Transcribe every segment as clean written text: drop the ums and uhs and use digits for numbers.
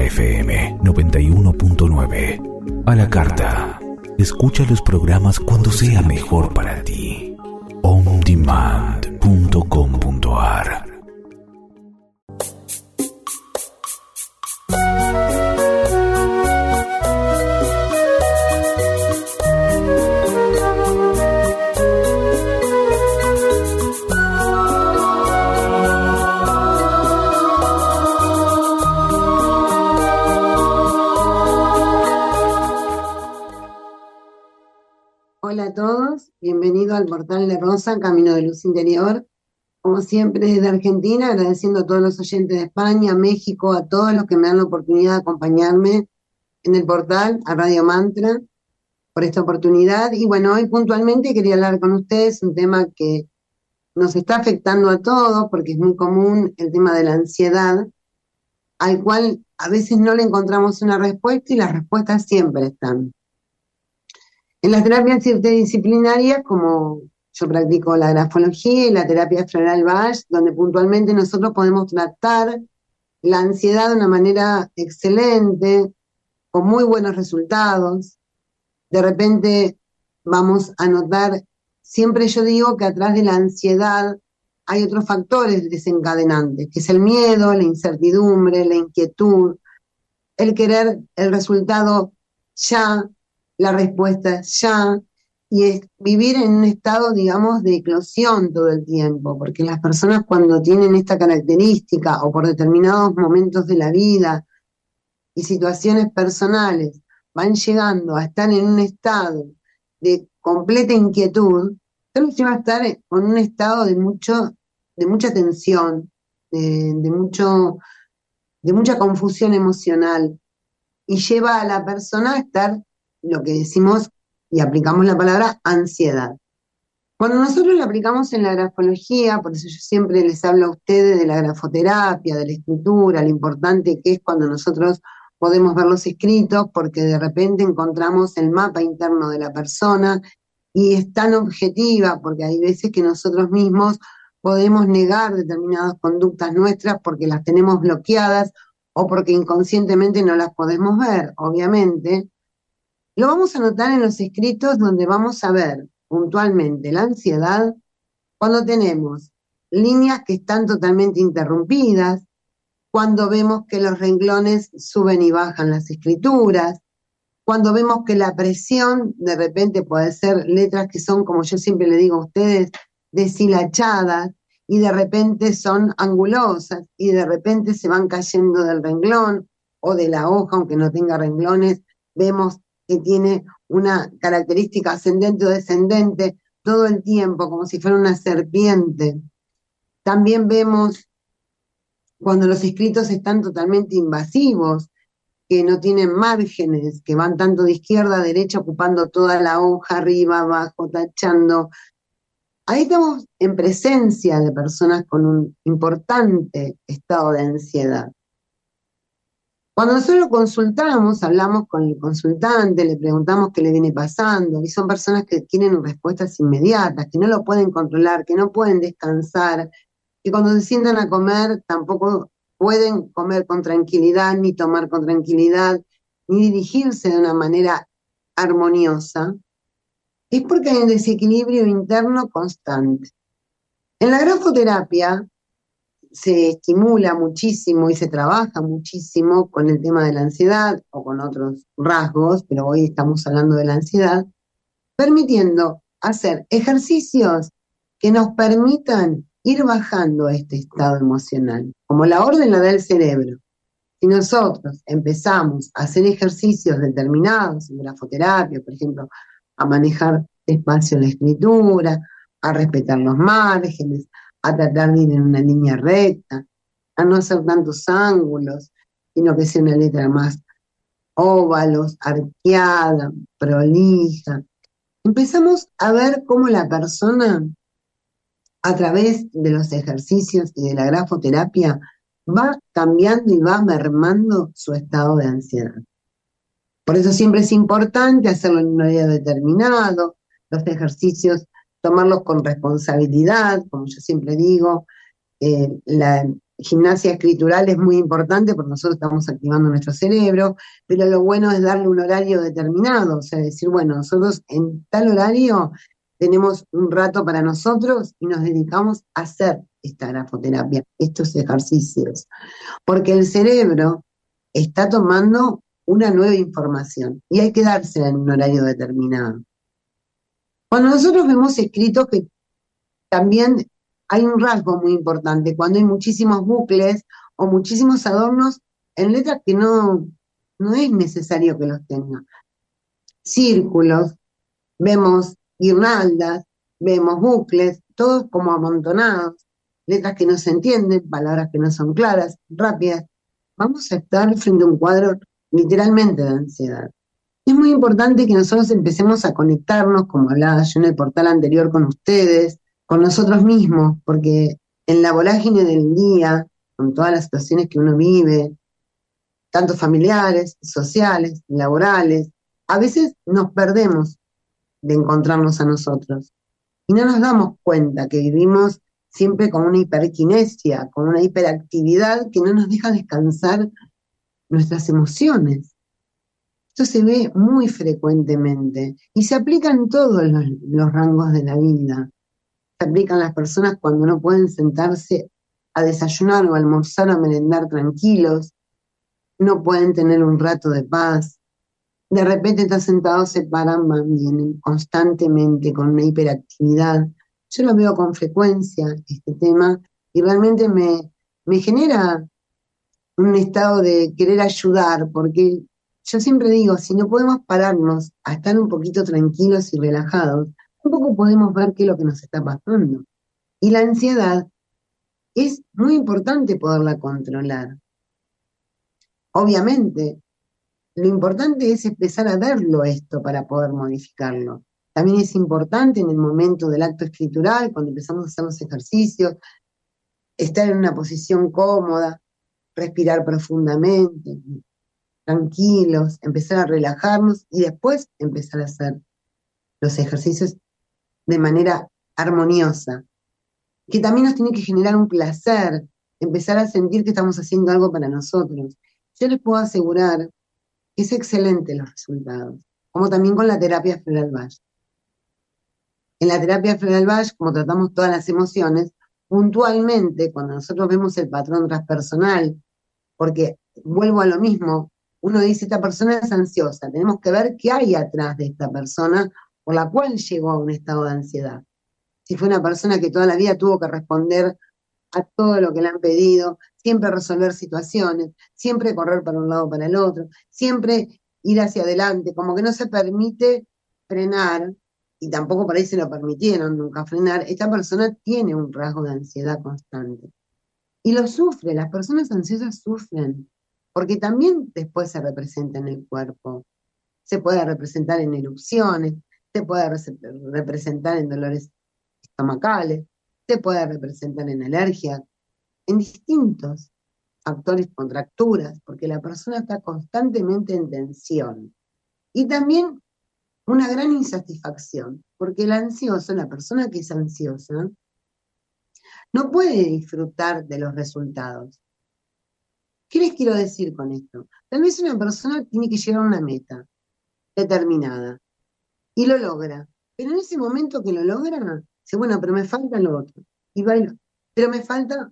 FM 91.9. A la carta. Escucha los programas cuando sea mejor para ti. ondemand.com.ar. Hola a todos, bienvenido al portal de Rosa, Camino de Luz Interior. Como siempre desde Argentina, agradeciendo a todos los oyentes de España, México, a todos los que me dan la oportunidad de acompañarme en el portal, a Radio Mantra, por esta oportunidad. Y bueno, hoy puntualmente quería hablar con ustedes un tema que nos está afectando a todos, porque es muy común el tema de la ansiedad, al cual a veces no le encontramos una respuesta y las respuestas siempre están. En las terapias interdisciplinarias, como yo practico la grafología y la terapia floral Bach, donde puntualmente nosotros podemos tratar la ansiedad de una manera excelente, con muy buenos resultados. De repente vamos a notar, siempre yo digo que atrás de la ansiedad hay otros factores desencadenantes, que es el miedo, la incertidumbre, la inquietud, el querer el resultado ya, la respuesta ya, y es vivir en un estado, digamos, de eclosión todo el tiempo, porque las personas cuando tienen esta característica o por determinados momentos de la vida y situaciones personales van llegando a estar en un estado de completa inquietud, solo se va a estar en un estado de mucha tensión, de mucha confusión emocional, y lleva a la persona a estar lo que decimos y aplicamos la palabra ansiedad. Cuando nosotros la aplicamos en la grafología, por eso yo siempre les hablo a ustedes de la grafoterapia, de la escritura, lo importante que es cuando nosotros podemos ver los escritos, porque de repente encontramos el mapa interno de la persona y es tan objetiva, porque hay veces que nosotros mismos podemos negar determinadas conductas nuestras porque las tenemos bloqueadas o porque inconscientemente no las podemos ver, obviamente. Lo vamos a notar en los escritos donde vamos a ver puntualmente la ansiedad cuando tenemos líneas que están totalmente interrumpidas, cuando vemos que los renglones suben y bajan las escrituras, cuando vemos que la presión de repente puede ser letras que son, como yo siempre le digo a ustedes, deshilachadas y de repente son angulosas y de repente se van cayendo del renglón o de la hoja, aunque no tenga renglones, vemos que tiene una característica ascendente o descendente todo el tiempo, como si fuera una serpiente. También vemos cuando los escritos están totalmente invasivos, que no tienen márgenes, que van tanto de izquierda a derecha ocupando toda la hoja, arriba, abajo, tachando. Ahí estamos en presencia de personas con un importante estado de ansiedad. Cuando nosotros consultamos, hablamos con el consultante, le preguntamos qué le viene pasando, y son personas que quieren respuestas inmediatas, que no lo pueden controlar, que no pueden descansar, que cuando se sientan a comer tampoco pueden comer con tranquilidad, ni tomar con tranquilidad, ni dirigirse de una manera armoniosa, es porque hay un desequilibrio interno constante. En la grafoterapia se estimula muchísimo y se trabaja muchísimo con el tema de la ansiedad o con otros rasgos, pero hoy estamos hablando de la ansiedad, permitiendo hacer ejercicios que nos permitan ir bajando este estado emocional, como la orden la da el cerebro. Si nosotros empezamos a hacer ejercicios determinados en grafoterapia, por ejemplo, a manejar despacio la escritura, a respetar los márgenes, a tratar de ir en una línea recta, a no hacer tantos ángulos, sino que sea una letra más óvalos, arqueada, prolija. Empezamos a ver cómo la persona, a través de los ejercicios y de la grafoterapia, va cambiando y va mermando su estado de ansiedad. Por eso siempre es importante hacerlo en un horario determinado, los ejercicios tomarlos con responsabilidad, como yo siempre digo, gimnasia escritural es muy importante porque nosotros estamos activando nuestro cerebro, pero lo bueno es darle un horario determinado, o sea, decir, bueno, nosotros en tal horario tenemos un rato para nosotros y nos dedicamos a hacer esta grafoterapia, estos ejercicios, porque el cerebro está tomando una nueva información y hay que dársela en un horario determinado. Cuando nosotros vemos escritos que también hay un rasgo muy importante, cuando hay muchísimos bucles o muchísimos adornos en letras que no es necesario que los tenga. Círculos, vemos guirnaldas, vemos bucles, todos como amontonados, letras que no se entienden, palabras que no son claras, rápidas. Vamos a estar frente a un cuadro literalmente de ansiedad. Es muy importante que nosotros empecemos a conectarnos, como hablaba yo en el portal anterior con ustedes, con nosotros mismos, porque en la vorágine del día, con todas las situaciones que uno vive, tanto familiares, sociales, laborales, a veces nos perdemos de encontrarnos a nosotros y no nos damos cuenta que vivimos siempre con una hiperquinesia, con una hiperactividad que no nos deja descansar nuestras emociones. Esto se ve muy frecuentemente y se aplica en todos los rangos de la vida. Se aplican las personas cuando no pueden sentarse a desayunar o almorzar o merendar tranquilos, no pueden tener un rato de paz. De repente están sentados, se paran, van, vienen constantemente con una hiperactividad. Yo lo veo con frecuencia, este tema, y realmente me genera un estado de querer ayudar, porque yo siempre digo, si no podemos pararnos a estar un poquito tranquilos y relajados, tampoco podemos ver qué es lo que nos está pasando. Y la ansiedad es muy importante poderla controlar. Obviamente, lo importante es empezar a verlo esto para poder modificarlo. También es importante en el momento del acto escritural, cuando empezamos a hacer los ejercicios, estar en una posición cómoda, respirar profundamente, tranquilos, empezar a relajarnos y después empezar a hacer los ejercicios de manera armoniosa, que también nos tiene que generar un placer, empezar a sentir que estamos haciendo algo para nosotros. Yo les puedo asegurar que es excelente los resultados, como también con la terapia Floral-Bach. En la terapia Floral-Bach, como tratamos todas las emociones, puntualmente, cuando nosotros vemos el patrón transpersonal, porque vuelvo a lo mismo, uno dice, esta persona es ansiosa, tenemos que ver qué hay atrás de esta persona por la cual llegó a un estado de ansiedad. Si fue una persona que toda la vida tuvo que responder a todo lo que le han pedido, siempre resolver situaciones, siempre correr para un lado o para el otro, siempre ir hacia adelante, como que no se permite frenar, y tampoco por ahí se lo permitieron nunca frenar, esta persona tiene un rasgo de ansiedad constante. Y lo sufre, las personas ansiosas sufren, porque también después se representa en el cuerpo. Se puede representar en erupciones, se puede representar en dolores estomacales, se puede representar en alergias, en distintos factores, contracturas, porque la persona está constantemente en tensión. Y también una gran insatisfacción, porque el ansioso, la persona que es ansiosa, no puede disfrutar de los resultados. ¿Qué les quiero decir con esto? Tal vez una persona tiene que llegar a una meta determinada y lo logra, pero en ese momento que lo logra, dice, bueno, pero me falta lo otro, y va pero me falta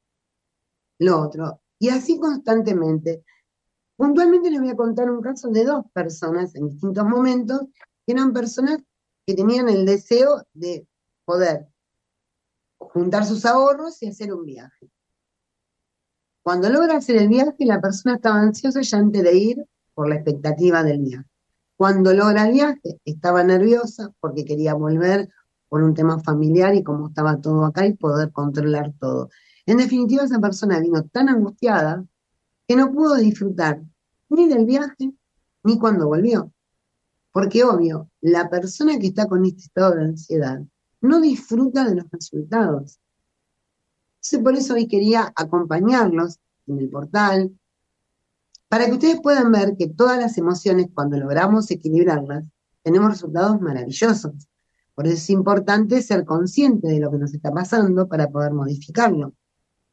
lo otro, y así constantemente. Puntualmente les voy a contar un caso de dos personas en distintos momentos, que eran personas que tenían el deseo de poder juntar sus ahorros y hacer un viaje. Cuando logra hacer el viaje, la persona estaba ansiosa ya antes de ir por la expectativa del viaje. Cuando logra el viaje, estaba nerviosa porque quería volver por un tema familiar y como estaba todo acá y poder controlar todo. En definitiva, esa persona vino tan angustiada que no pudo disfrutar ni del viaje ni cuando volvió. Porque obvio, la persona que está con este estado de ansiedad no disfruta de los resultados. Entonces, por eso hoy quería acompañarlos en el portal, para que ustedes puedan ver que todas las emociones, cuando logramos equilibrarlas, tenemos resultados maravillosos. Por eso es importante ser consciente de lo que nos está pasando para poder modificarlo.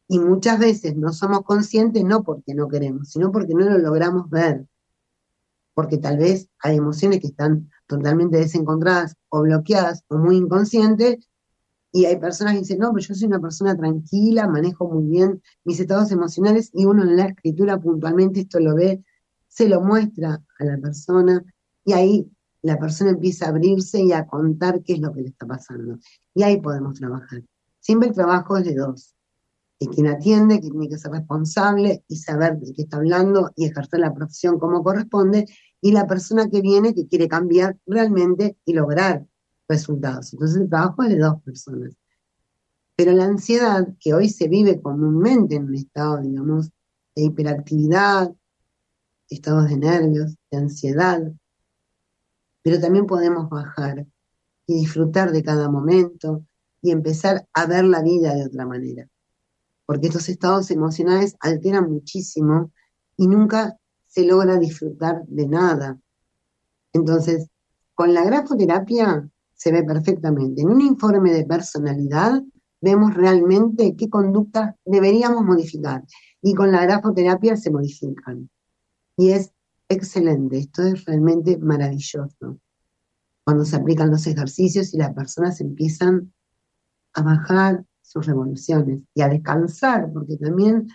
Y muchas veces no somos conscientes, no porque no queremos, sino porque no lo logramos ver, porque tal vez hay emociones que están totalmente desencontradas o bloqueadas o muy inconscientes, y hay personas que dicen, no, pero yo soy una persona tranquila, manejo muy bien mis estados emocionales, y uno en la escritura puntualmente esto lo ve, se lo muestra a la persona, y ahí la persona empieza a abrirse y a contar qué es lo que le está pasando. Y ahí podemos trabajar. Siempre el trabajo es de dos. Y quien atiende, que tiene que ser responsable y saber de qué está hablando y ejercer la profesión como corresponde, y la persona que viene que quiere cambiar realmente y lograr resultados. Entonces el trabajo es de dos personas. Pero la ansiedad, que hoy se vive comúnmente en un estado, digamos, de hiperactividad, estados de nervios, de ansiedad, pero también podemos bajar y disfrutar de cada momento y empezar a ver la vida de otra manera. Porque estos estados emocionales alteran muchísimo y nunca se logra disfrutar de nada. Entonces, con la grafoterapia se ve perfectamente. En un informe de personalidad vemos realmente qué conductas deberíamos modificar. Y con la grafoterapia se modifican. Y es excelente, esto es realmente maravilloso. Cuando se aplican los ejercicios y las personas empiezan a bajar sus revoluciones y a descansar, porque también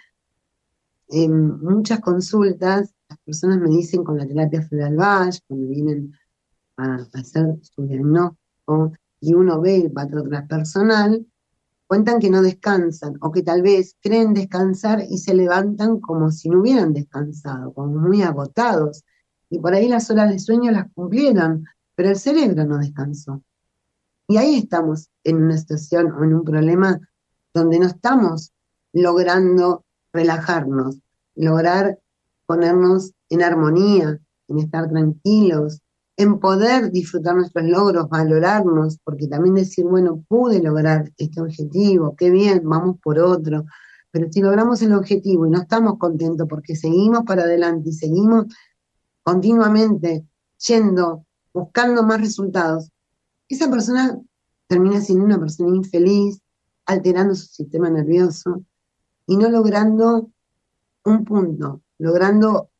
en muchas consultas las personas me dicen con la terapia Federal Bach, cuando vienen a hacer su diagnóstico y uno ve el patrón transpersonal, cuentan que no descansan o que tal vez creen descansar y se levantan como si no hubieran descansado, como muy agotados. Y por ahí las horas de sueño las cumplieron, pero el cerebro no descansó. Y ahí estamos en una situación o en un problema donde no estamos logrando relajarnos, lograr ponernos en armonía, en estar tranquilos, en poder disfrutar nuestros logros, valorarnos, porque también decir, bueno, pude lograr este objetivo, qué bien, vamos por otro. Pero si logramos el objetivo y no estamos contentos porque seguimos para adelante y seguimos continuamente yendo, buscando más resultados, esa persona termina siendo una persona infeliz, alterando su sistema nervioso y no logrando un punto, logrando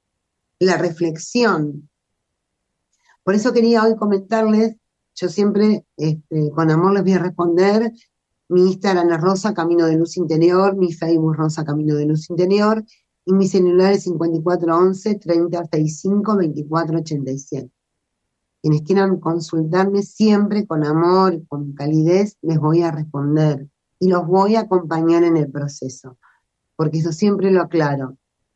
la reflexión. Por eso quería hoy comentarles, yo siempre con amor les voy a responder, mi Instagram es Rosa Camino de Luz Interior, mi Facebook Rosa Camino de Luz Interior, y mi celular es 5411 3065 2487. Quienes quieran consultarme siempre con amor, con calidez, les voy a responder y los voy a acompañar en el proceso, porque eso siempre lo aclaro.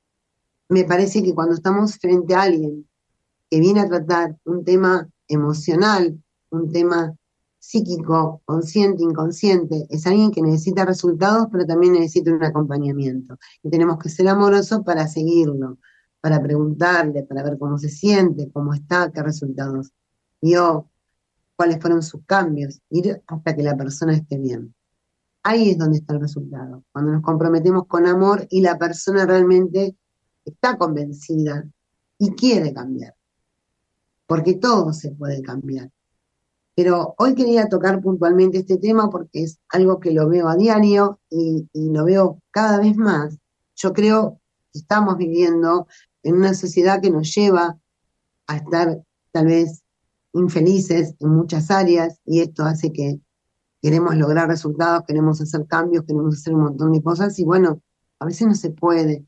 Me parece que cuando estamos frente a alguien que viene a tratar un tema emocional, un tema psíquico, consciente, inconsciente, es alguien que necesita resultados, pero también necesita un acompañamiento. Y tenemos que ser amorosos para seguirlo, para preguntarle, para ver cómo se siente, cómo está, qué resultados dio, cuáles fueron sus cambios, ir hasta que la persona esté bien. Ahí es donde está el resultado, cuando nos comprometemos con amor y la persona realmente está convencida y quiere cambiar, porque todo se puede cambiar. Pero hoy quería tocar puntualmente este tema porque es algo que lo veo a diario y lo veo cada vez más. Yo creo que estamos viviendo en una sociedad que nos lleva a estar tal vez infelices en muchas áreas y esto hace que queremos lograr resultados, queremos hacer cambios, queremos hacer un montón de cosas y bueno, a veces no se puede.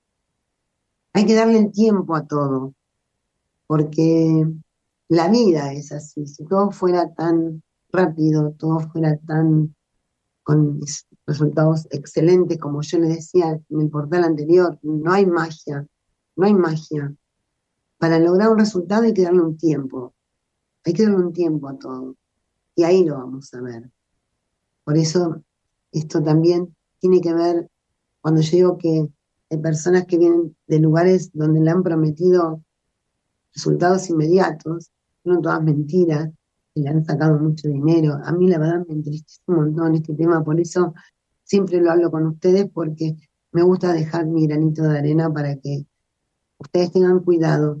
Hay que darle el tiempo a todo, porque la vida es así. Si todo fuera tan rápido, todo fuera tan con resultados excelentes, como yo les decía en el portal anterior, no hay magia, no hay magia. Para lograr un resultado hay que darle un tiempo, hay que darle un tiempo a todo. Y ahí lo vamos a ver. Por eso esto también tiene que ver, cuando yo digo que hay personas que vienen de lugares donde le han prometido resultados inmediatos, son todas mentiras, y le han sacado mucho dinero. A mí la verdad me entristece un montón este tema, por eso siempre lo hablo con ustedes, porque me gusta dejar mi granito de arena para que ustedes tengan cuidado.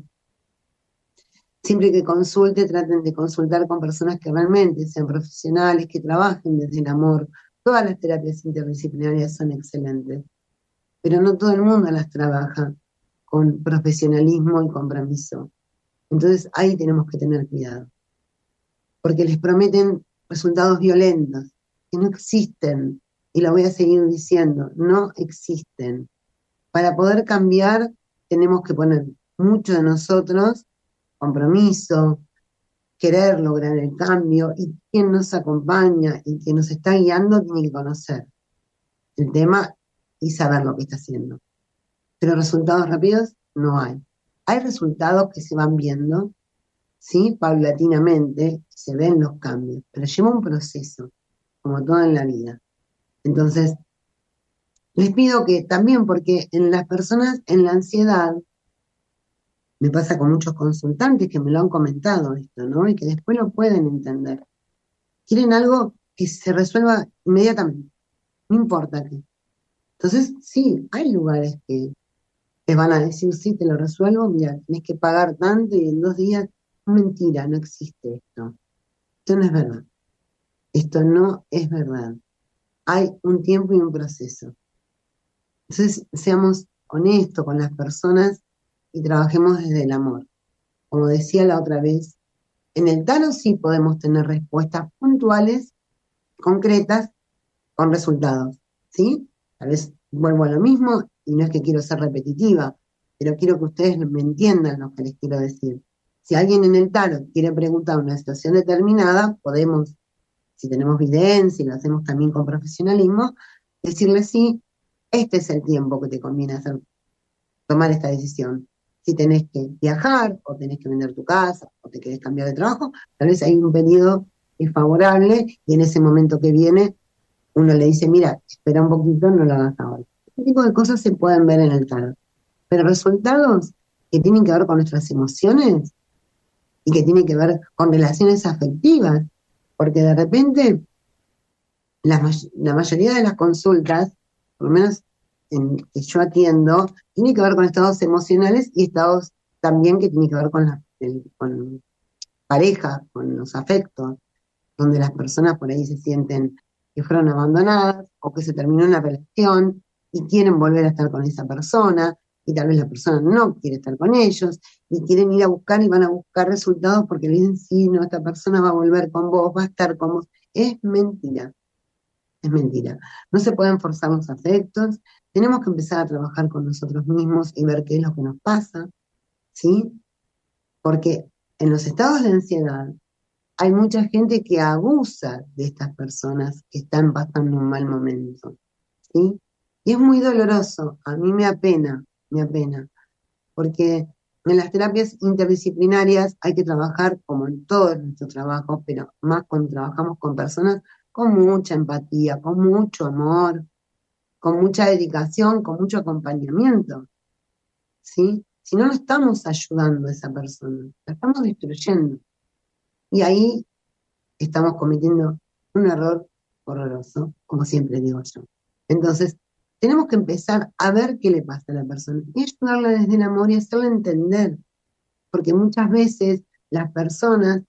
Siempre que consulte, traten de consultar con personas que realmente sean profesionales, que trabajen desde el amor, Todas las terapias interdisciplinarias son excelentes, pero no todo el mundo las trabaja con profesionalismo y compromiso. Entonces ahí tenemos que tener cuidado, porque les prometen resultados violentos, que no existen, y lo voy a seguir diciendo, no existen. Para poder cambiar tenemos que poner mucho de nosotros, compromiso, querer lograr el cambio, y quien nos acompaña y quien nos está guiando tiene que conocer el tema y saber lo que está haciendo. Pero resultados rápidos no hay. Hay resultados que se van viendo, ¿sí? Paulatinamente, se ven los cambios, pero lleva un proceso, como todo en la vida. Entonces, les pido que también, porque en las personas, en la ansiedad, me pasa con muchos consultantes que me lo han comentado esto, ¿no? Y que después lo pueden entender. Quieren algo que se resuelva inmediatamente, no importa qué. Entonces, sí, hay lugares que te van a decir, sí, te lo resuelvo, mira, tenés que pagar tanto y en 2 días. Mentira, no existe esto. Esto no es verdad. Esto no es verdad. Hay un tiempo y un proceso. Entonces, seamos honestos con las personas y trabajemos desde el amor. Como decía la otra vez, en el tarot sí podemos tener respuestas puntuales, concretas, con resultados, ¿sí? Tal vez vuelvo a lo mismo y no es que quiero ser repetitiva, pero quiero que ustedes me entiendan lo que les quiero decir. Si alguien en el tarot quiere preguntar una situación determinada, podemos, si tenemos evidencia y lo hacemos también con profesionalismo, decirle sí, este es el tiempo que te conviene hacer, tomar esta decisión. Si tenés que viajar, o tenés que vender tu casa, o te querés cambiar de trabajo, tal vez hay un periodo favorable y en ese momento que viene uno le dice, mira, espera un poquito, no lo hagas ahora. Este tipo de cosas se pueden ver en el tarot. Pero resultados que tienen que ver con nuestras emociones y que tienen que ver con relaciones afectivas, porque de repente la mayoría de las consultas, por lo menos en que yo atiendo, tiene que ver con estados emocionales y estados también que tienen que ver con pareja, con los afectos, donde las personas por ahí se sienten que fueron abandonadas o que se terminó una relación y quieren volver a estar con esa persona y tal vez la persona no quiere estar con ellos y quieren ir a buscar y van a buscar resultados porque le dicen, sí, no, esta persona va a volver con vos, va a estar con vos. Es mentira, es mentira. No se pueden forzar los afectos, tenemos que empezar a trabajar con nosotros mismos y ver qué es lo que nos pasa, ¿sí? Porque en los estados de ansiedad hay mucha gente que abusa de estas personas que están pasando un mal momento, ¿sí? Y es muy doloroso, a mí me apena, porque en las terapias interdisciplinarias hay que trabajar como en todos nuestros trabajos, pero más cuando trabajamos con personas con mucha empatía, con mucho amor, con mucha dedicación, con mucho acompañamiento, ¿sí? Si no, no estamos ayudando a esa persona, la estamos destruyendo. Y ahí estamos cometiendo un error horroroso, como siempre digo yo. Entonces, tenemos que empezar a ver qué le pasa a la persona y ayudarla desde el amor y hacerla entender, porque muchas veces las personas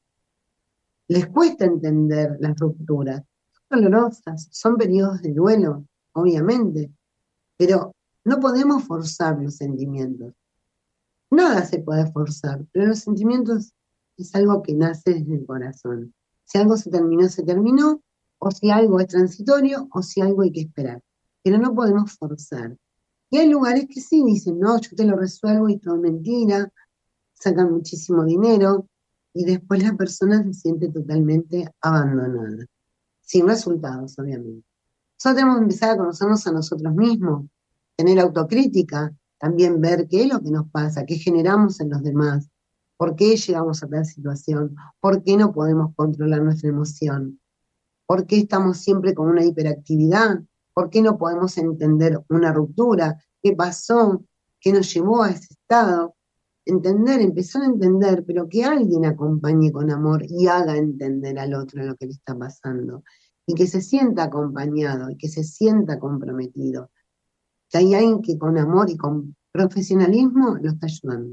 les cuesta entender las rupturas. Son dolorosas, son periodos de duelo, obviamente, pero no podemos forzar los sentimientos. Nada se puede forzar, pero los sentimientos es algo que nace desde el corazón. Si algo se terminó, o si algo es transitorio, o si algo hay que esperar. Pero no podemos forzar. Y hay lugares que sí dicen, no, yo te lo resuelvo y todo mentira, sacan muchísimo dinero, y después la persona se siente totalmente abandonada, sin resultados, obviamente. Nosotros tenemos que empezar a conocernos a nosotros mismos, tener autocrítica, también ver qué es lo que nos pasa, qué generamos en los demás, por qué llegamos a tal situación, por qué no podemos controlar nuestra emoción, por qué estamos siempre con una hiperactividad, por qué no podemos entender una ruptura, qué pasó, qué nos llevó a ese estado. Entender, empezar a entender, pero que alguien acompañe con amor y haga entender al otro lo que le está pasando. Y que se sienta acompañado y que se sienta comprometido. Que hay alguien que con amor y con profesionalismo lo está ayudando.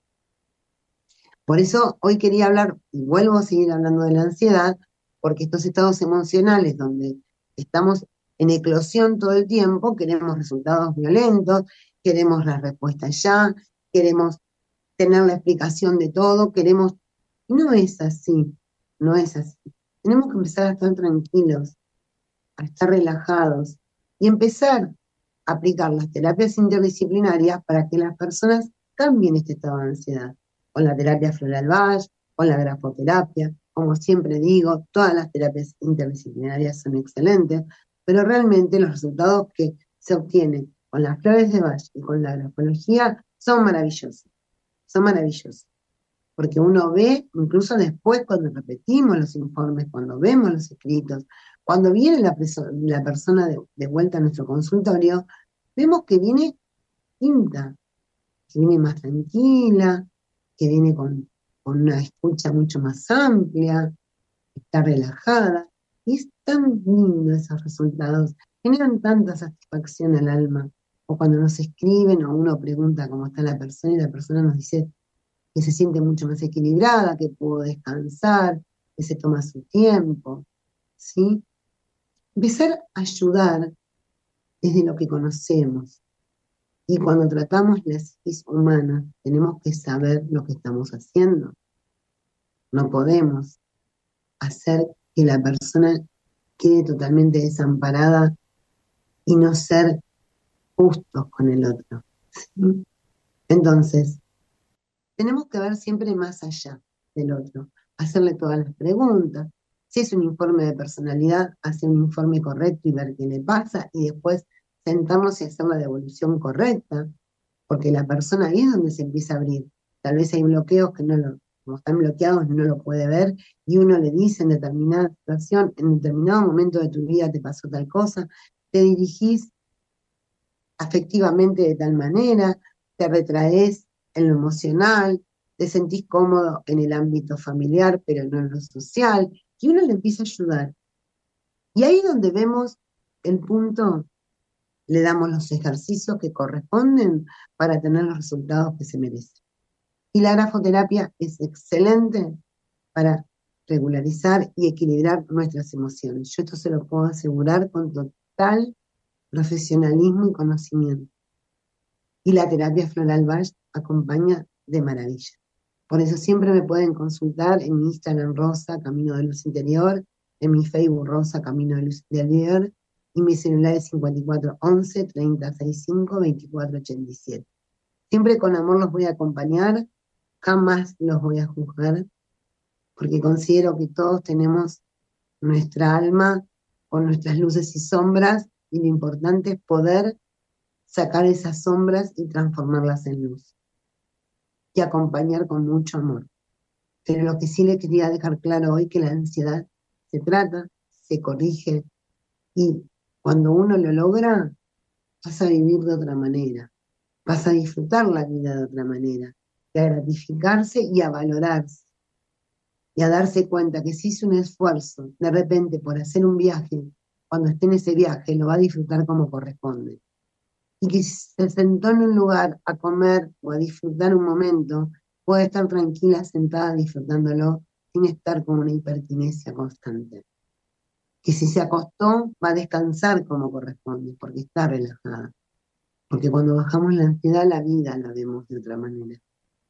Por eso hoy quería hablar, y vuelvo a seguir hablando de la ansiedad, porque estos estados emocionales donde estamos en eclosión todo el tiempo, queremos resultados violentos, queremos la respuesta ya, queremos tener la explicación de todo, no es así, no es así. Tenemos que empezar a estar tranquilos, a estar relajados y empezar a aplicar las terapias interdisciplinarias para que las personas cambien este estado de ansiedad, con la terapia floral Bach, con la grafoterapia. Como siempre digo, todas las terapias interdisciplinarias son excelentes, pero realmente los resultados que se obtienen con las flores de Bach y con la grafología son maravillosos, porque uno ve, incluso después cuando repetimos los informes, cuando vemos los escritos, cuando viene la persona de vuelta a nuestro consultorio, vemos que viene distinta, que viene más tranquila, que viene con una escucha mucho más amplia, está relajada, y es tan lindo esos resultados, generan tanta satisfacción al alma, o cuando nos escriben o uno pregunta cómo está la persona y la persona nos dice que se siente mucho más equilibrada, que pudo descansar, que se toma su tiempo, ¿sí? Empezar a ayudar desde lo que conocemos. Y cuando tratamos la psiquis humana, tenemos que saber lo que estamos haciendo. No podemos hacer que la persona quede totalmente desamparada y no ser justos con el otro, ¿sí? Entonces, tenemos que ver siempre más allá del otro, hacerle todas las preguntas. Si es un informe de personalidad, hacer un informe correcto y ver qué le pasa, y después sentarnos y hacer la devolución correcta, porque la persona ahí es donde se empieza a abrir. Tal vez hay bloqueos que como están bloqueados, no lo puede ver, y uno le dice en determinada situación, en determinado momento de tu vida te pasó tal cosa, te dirigís afectivamente de tal manera, te retraes en lo emocional, te sentís cómodo en el ámbito familiar, pero no en lo social, y uno le empieza a ayudar. Y ahí donde vemos el punto, le damos los ejercicios que corresponden para tener los resultados que se merecen. Y la grafoterapia es excelente para regularizar y equilibrar nuestras emociones. Yo esto se lo puedo asegurar con total profesionalismo y conocimiento. Y la terapia floral Bach acompaña de maravilla. Por eso siempre me pueden consultar en mi Instagram Rosa, Camino de Luz Interior, en mi Facebook Rosa, Camino de Luz Interior, y mi celular es 5411 3065 2487. Siempre con amor los voy a acompañar, jamás los voy a juzgar, porque considero que todos tenemos nuestra alma con nuestras luces y sombras, y lo importante es poder sacar esas sombras y transformarlas en luz. Y acompañar con mucho amor. Pero lo que sí le quería dejar claro hoy, que la ansiedad se trata, se corrige, y cuando uno lo logra, vas a vivir de otra manera, vas a disfrutar la vida de otra manera, a gratificarse y a valorarse, y a darse cuenta que si hizo un esfuerzo de repente por hacer un viaje, cuando esté en ese viaje lo va a disfrutar como corresponde. Y que si se sentó en un lugar a comer o a disfrutar un momento, puede estar tranquila, sentada, disfrutándolo, sin estar con una hiperquinesia constante. Que si se acostó, va a descansar como corresponde, porque está relajada. Porque cuando bajamos la ansiedad, la vida la vemos de otra manera.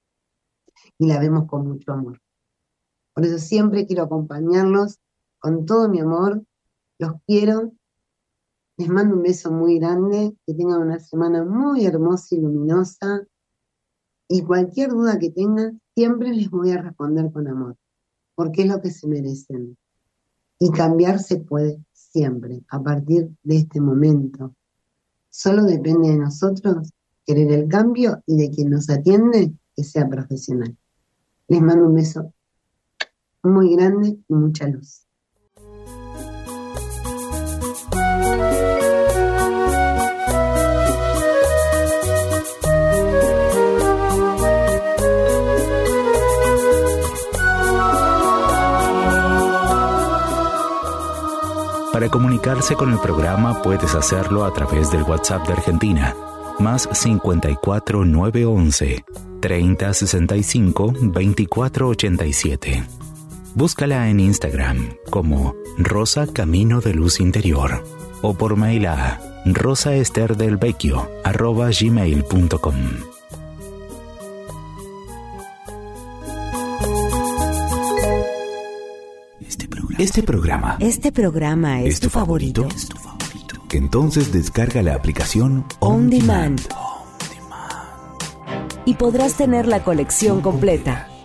Y la vemos con mucho amor. Por eso siempre quiero acompañarlos con todo mi amor. Los quiero. Les mando un beso muy grande, que tengan una semana muy hermosa y luminosa, y cualquier duda que tengan, siempre les voy a responder con amor, porque es lo que se merecen. Y cambiar se puede siempre, a partir de este momento. Solo depende de nosotros querer el cambio y de quien nos atiende que sea profesional. Les mando un beso muy grande y mucha luz. Para comunicarse con el programa puedes hacerlo a través del WhatsApp de Argentina, más 54 911 3065 2487. Búscala en Instagram como Rosa Camino de Luz Interior o por mail a rosaesterdelvecchio@gmail.com. Este programa es tu favorito. Entonces descarga la aplicación On Demand. Y podrás tener la colección completa.